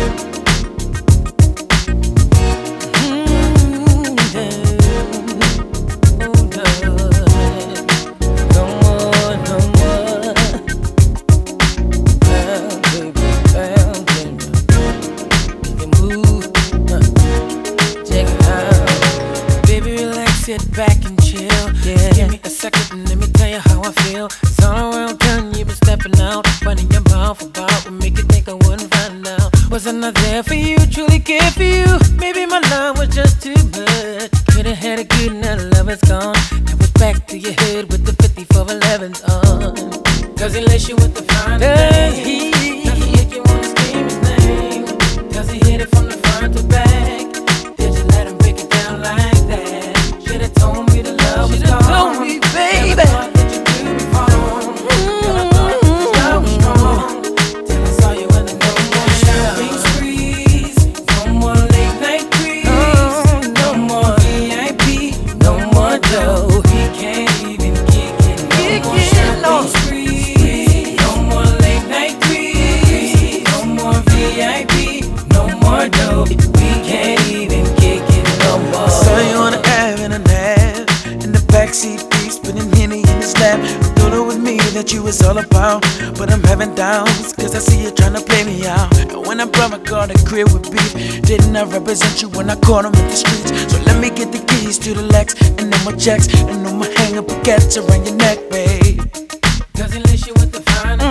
Sit back and chill. Yeah. Give me a second and let me tell you how I feel. It's all around town, you've been stepping out, running your mouth about what make you think I wouldn't find out. Was I not there for you, truly cared for you? Maybe my love was just too much. Could've had a good night, love is gone. Now it's back to your head with the 5411s on. Cause he lace you with the fine thing. Does he make you wanna scream his name? Does he hit it from the front to back? Did you let him break it down like that? Should've told me the love was gone. Told me, baby. Never thought that you do me wrong. Never thought this love was strong. Till I saw you in the no more shopping sprees, no more late night creeps, no more VIP, no more dough. We can't even kick it. No more shopping sprees, no more late night creeps, no more VIP, no more dough. We can't even kick it no more. I saw you on the app and an app in the backseat, deep spinning Henny in his lap. I thought it was me that you was all about, but I'm having doubts, cause I see you tryna play me out. And when I brought my car to crib with beef, didn't I represent you when I caught him in the streets? So let me get the keys to the Lex, and no more checks, and no more hang up baguettes around your neck, babe. Does he lace you with the fine?